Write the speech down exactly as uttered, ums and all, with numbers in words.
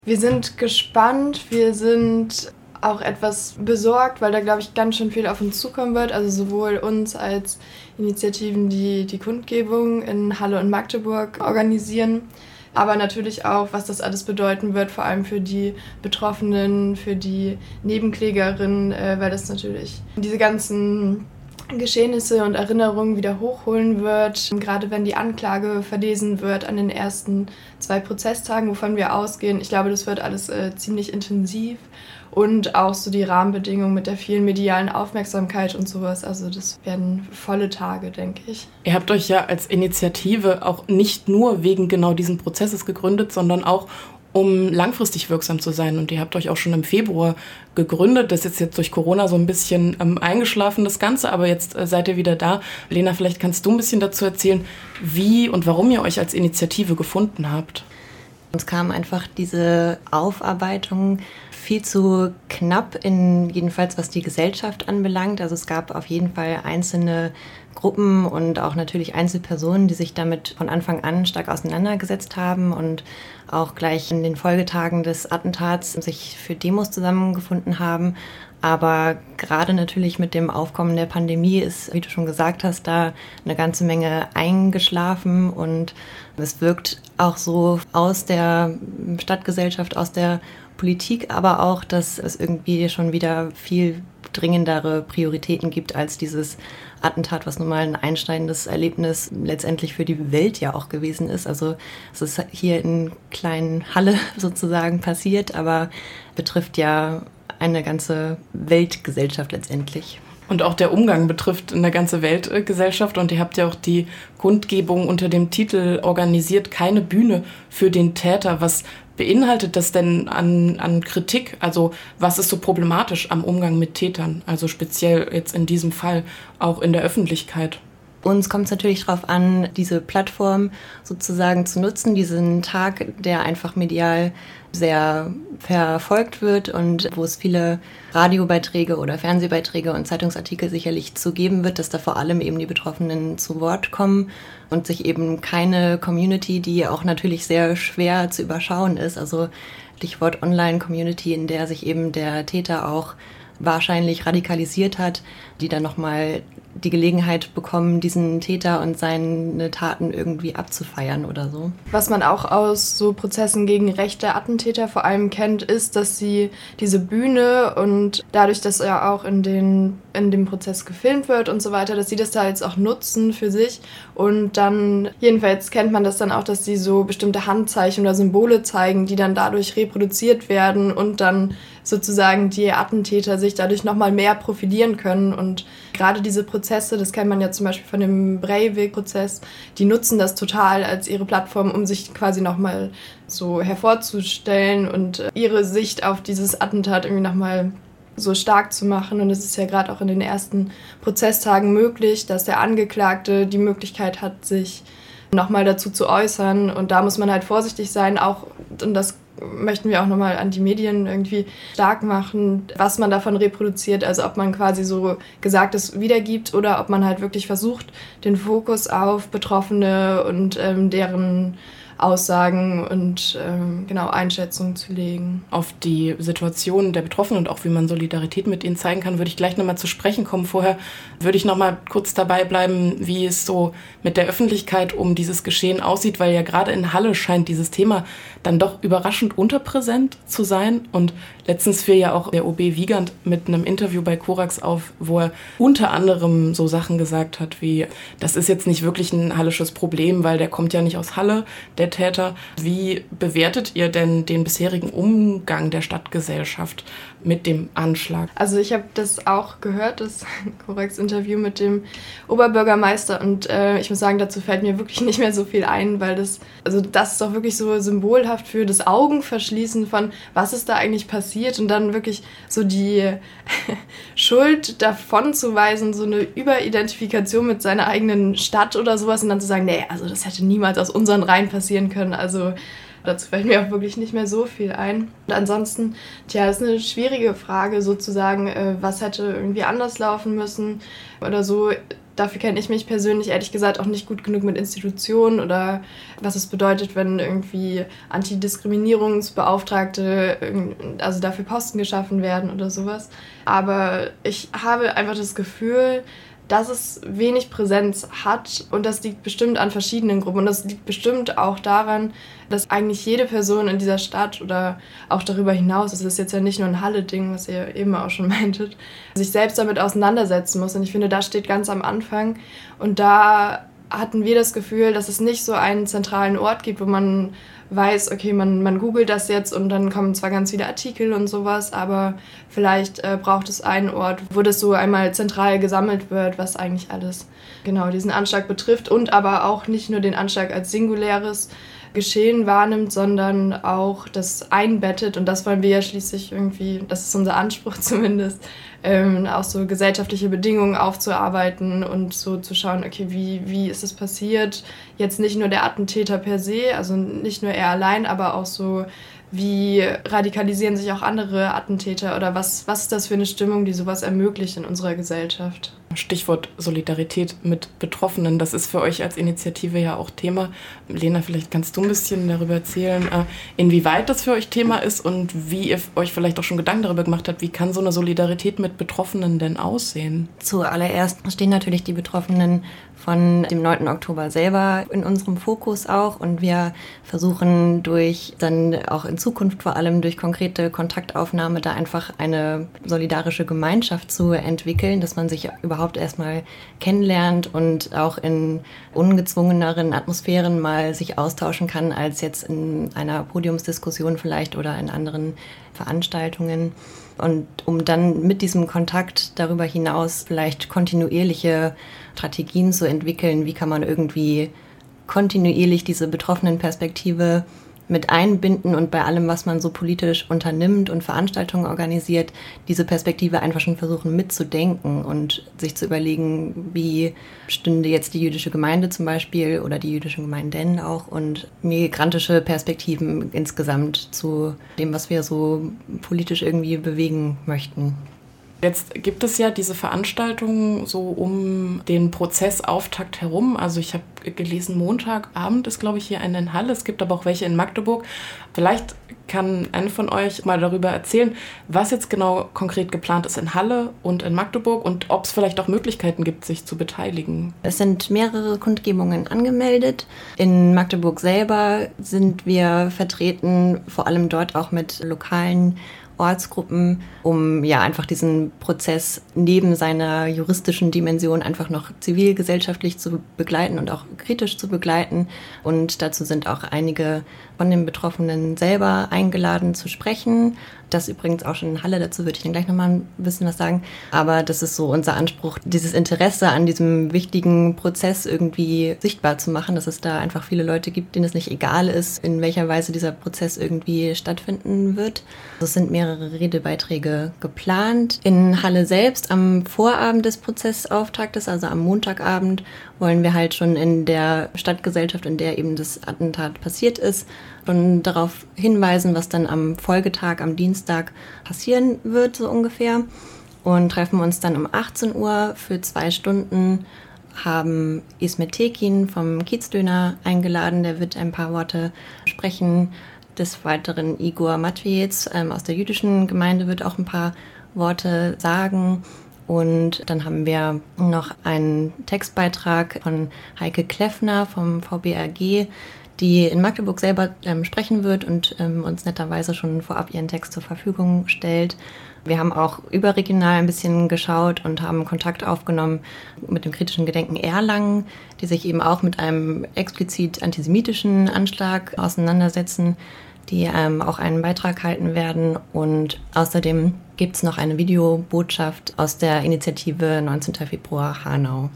Wir sind gespannt, wir sind auch etwas besorgt, weil da, glaube ich, ganz schön viel auf uns zukommen wird. Also sowohl uns als Initiativen, die die Kundgebung in Halle und Magdeburg organisieren, aber natürlich auch, was das alles bedeuten wird, vor allem für die Betroffenen, für die Nebenklägerinnen, äh, weil das natürlich diese ganzen Geschehnisse und Erinnerungen wieder hochholen wird. Gerade wenn die Anklage verlesen wird an den ersten zwei Prozesstagen, wovon wir ausgehen. Ich glaube, das wird alles äh, ziemlich intensiv. Und auch so die Rahmenbedingungen mit der vielen medialen Aufmerksamkeit und sowas. Also das werden volle Tage, denke ich. Ihr habt euch ja als Initiative auch nicht nur wegen genau diesen Prozesses gegründet, sondern auch um langfristig wirksam zu sein. Und ihr habt euch auch schon im Februar gegründet. Das ist jetzt durch Corona so ein bisschen ähm, eingeschlafen, das Ganze, aber jetzt äh, seid ihr wieder da. Lena, vielleicht kannst du ein bisschen dazu erzählen, wie und warum ihr euch als Initiative gefunden habt. Uns kam einfach diese Aufarbeitung viel zu knapp, in jedenfalls was die Gesellschaft anbelangt. Also es gab auf jeden Fall einzelne Gruppen und auch natürlich Einzelpersonen, die sich damit von Anfang an stark auseinandergesetzt haben und auch gleich in den Folgetagen des Attentats sich für Demos zusammengefunden haben. Aber gerade natürlich mit dem Aufkommen der Pandemie ist, wie du schon gesagt hast, da eine ganze Menge eingeschlafen und es wirkt auch so aus der Stadtgesellschaft, aus der Politik, aber auch, dass es irgendwie schon wieder viel dringendere Prioritäten gibt als dieses Attentat, was nun mal ein einschneidendes Erlebnis letztendlich für die Welt ja auch gewesen ist. Also es ist hier in kleinen Halle sozusagen passiert, aber betrifft ja eine ganze Weltgesellschaft letztendlich. Und auch der Umgang betrifft eine ganze Weltgesellschaft. Und ihr habt ja auch die Kundgebung unter dem Titel organisiert, keine Bühne für den Täter. Was beinhaltet das denn an, an Kritik? Also was ist so problematisch am Umgang mit Tätern? Also speziell jetzt in diesem Fall auch in der Öffentlichkeit. Uns kommt es natürlich darauf an, diese Plattform sozusagen zu nutzen, diesen Tag, der einfach medial sehr verfolgt wird und wo es viele Radiobeiträge oder Fernsehbeiträge und Zeitungsartikel sicherlich zu geben wird, dass da vor allem eben die Betroffenen zu Wort kommen und sich eben keine Community, die auch natürlich sehr schwer zu überschauen ist, also Stichwort Online-Community, in der sich eben der Täter auch wahrscheinlich radikalisiert hat, die dann nochmal die Gelegenheit bekommen, diesen Täter und seine Taten irgendwie abzufeiern oder so. Was man auch aus so Prozessen gegen rechte Attentäter vor allem kennt, ist, dass sie diese Bühne und dadurch, dass ja auch in, den, in dem Prozess gefilmt wird und so weiter, dass sie das da jetzt auch nutzen für sich und dann, jedenfalls kennt man das dann auch, dass sie so bestimmte Handzeichen oder Symbole zeigen, die dann dadurch reproduziert werden und dann sozusagen die Attentäter sich dadurch nochmal mehr profilieren können und gerade diese Prozesse, das kennt man ja zum Beispiel von dem Breivik-Prozess, die nutzen das total als ihre Plattform, um sich quasi nochmal so hervorzustellen und ihre Sicht auf dieses Attentat irgendwie nochmal so stark zu machen. Und es ist ja gerade auch in den ersten Prozesstagen möglich, dass der Angeklagte die Möglichkeit hat, sich nochmal dazu zu äußern. Und da muss man halt vorsichtig sein, auch, und das möchten wir auch nochmal an die Medien irgendwie stark machen, was man davon reproduziert, also ob man quasi so Gesagtes wiedergibt oder ob man halt wirklich versucht, den Fokus auf Betroffene und ähm, deren Aussagen und ähm, genau Einschätzungen zu legen. Auf die Situation der Betroffenen und auch wie man Solidarität mit ihnen zeigen kann, würde ich gleich nochmal zu sprechen kommen. Vorher würde ich nochmal kurz dabei bleiben, wie es so mit der Öffentlichkeit um dieses Geschehen aussieht, weil ja gerade in Halle scheint dieses Thema dann doch überraschend unterpräsent zu sein. Und letztens fiel ja auch der O B Wiegand mit einem Interview bei Korax auf, wo er unter anderem so Sachen gesagt hat wie, das ist jetzt nicht wirklich ein hallisches Problem, weil der kommt ja nicht aus Halle, der Täter. Wie bewertet ihr denn den bisherigen Umgang der Stadtgesellschaft mit dem Anschlag? Also ich habe das auch gehört, das Korax-Interview mit dem Oberbürgermeister und äh, ich muss sagen, dazu fällt mir wirklich nicht mehr so viel ein, weil das, also das ist doch wirklich so symbolhaft für das Augenverschließen von, was ist da eigentlich passiert und dann wirklich so die Schuld davon zu weisen, so eine Überidentifikation mit seiner eigenen Stadt oder sowas und dann zu sagen, nee, also das hätte niemals aus unseren Reihen passieren können. Also Dazu fällt mir auch wirklich nicht mehr so viel ein. Und ansonsten, tja, das ist eine schwierige Frage sozusagen, äh, was hätte irgendwie anders laufen müssen oder so. Dafür kenne ich mich persönlich ehrlich gesagt auch nicht gut genug mit Institutionen oder was es bedeutet, wenn irgendwie Antidiskriminierungsbeauftragte, also dafür Posten geschaffen werden oder sowas. Aber ich habe einfach das Gefühl, dass es wenig Präsenz hat und das liegt bestimmt an verschiedenen Gruppen und das liegt bestimmt auch daran, dass eigentlich jede Person in dieser Stadt oder auch darüber hinaus, das ist jetzt ja nicht nur ein Halle-Ding, was ihr eben auch schon meintet, sich selbst damit auseinandersetzen muss und ich finde, das steht ganz am Anfang und da hatten wir das Gefühl, dass es nicht so einen zentralen Ort gibt, wo man weiß, okay, man, man googelt das jetzt und dann kommen zwar ganz viele Artikel und sowas, aber vielleicht äh, braucht es einen Ort, wo das so einmal zentral gesammelt wird, was eigentlich alles genau diesen Anschlag betrifft und aber auch nicht nur den Anschlag als singuläres Geschehen wahrnimmt, sondern auch das einbettet und das wollen wir ja schließlich irgendwie, das ist unser Anspruch zumindest, ähm, auch so gesellschaftliche Bedingungen aufzuarbeiten und so zu schauen, okay, wie, wie ist es passiert? Jetzt nicht nur der Attentäter per se, also nicht nur er allein, aber auch so, wie radikalisieren sich auch andere Attentäter oder was, was ist das für eine Stimmung, die sowas ermöglicht in unserer Gesellschaft? Stichwort Solidarität mit Betroffenen, das ist für euch als Initiative ja auch Thema. Lena, vielleicht kannst du ein bisschen darüber erzählen, inwieweit das für euch Thema ist und wie ihr euch vielleicht auch schon Gedanken darüber gemacht habt, wie kann so eine Solidarität mit Betroffenen denn aussehen? Zuallererst stehen natürlich die Betroffenen von dem neunten Oktober selber in unserem Fokus auch und wir versuchen durch dann auch in Zukunft vor allem durch konkrete Kontaktaufnahme da einfach eine solidarische Gemeinschaft zu entwickeln, dass man sich überhaupt erstmal kennenlernt und auch in ungezwungeneren Atmosphären mal sich austauschen kann, als jetzt in einer Podiumsdiskussion vielleicht oder in anderen Veranstaltungen. Und um dann mit diesem Kontakt darüber hinaus vielleicht kontinuierliche Strategien zu entwickeln, wie kann man irgendwie kontinuierlich diese betroffenen Perspektive mit einbinden und bei allem, was man so politisch unternimmt und Veranstaltungen organisiert, diese Perspektive einfach schon versuchen mitzudenken und sich zu überlegen, wie stünde jetzt die jüdische Gemeinde zum Beispiel oder die jüdischen Gemeinden auch und migrantische Perspektiven insgesamt zu dem, was wir so politisch irgendwie bewegen möchten. Jetzt gibt es ja diese Veranstaltungen so um den Prozessauftakt herum. Also ich habe gelesen, Montagabend ist, glaube ich, hier eine in Halle. Es gibt aber auch welche in Magdeburg. Vielleicht kann eine von euch mal darüber erzählen, was jetzt genau konkret geplant ist in Halle und in Magdeburg und ob es vielleicht auch Möglichkeiten gibt, sich zu beteiligen. Es sind mehrere Kundgebungen angemeldet. In Magdeburg selber sind wir vertreten, vor allem dort auch mit lokalen Ortsgruppen, um ja einfach diesen Prozess neben seiner juristischen Dimension einfach noch zivilgesellschaftlich zu begleiten und auch kritisch zu begleiten. Und dazu sind auch einige von den Betroffenen selber eingeladen zu sprechen. Das übrigens auch schon in Halle, dazu würde ich dann gleich nochmal ein bisschen was sagen. Aber das ist so unser Anspruch, dieses Interesse an diesem wichtigen Prozess irgendwie sichtbar zu machen, dass es da einfach viele Leute gibt, denen es nicht egal ist, in welcher Weise dieser Prozess irgendwie stattfinden wird. Es sind mehrere Redebeiträge geplant. In Halle selbst am Vorabend des Prozessauftaktes, also am Montagabend, wollen wir halt schon in der Stadtgesellschaft, in der eben das Attentat passiert ist, schon darauf hinweisen, was dann am Folgetag, am Dienstag passieren wird, so ungefähr. Und treffen uns dann um achtzehn Uhr für zwei Stunden, haben Ismet Tekin vom Kiezdöner eingeladen, der wird ein paar Worte sprechen. Des Weiteren Igor Matwejec ähm, aus der jüdischen Gemeinde wird auch ein paar Worte sagen. Und dann haben wir noch einen Textbeitrag von Heike Kleffner vom V B R G, die in Magdeburg selber ähm, sprechen wird und ähm, uns netterweise schon vorab ihren Text zur Verfügung stellt. Wir haben auch überregional ein bisschen geschaut und haben Kontakt aufgenommen mit dem kritischen Gedenken Erlangen, die sich eben auch mit einem explizit antisemitischen Anschlag auseinandersetzen, die ähm, auch einen Beitrag halten werden. Und außerdem gibt es noch eine Videobotschaft aus der Initiative neunzehnten Februar Hanau.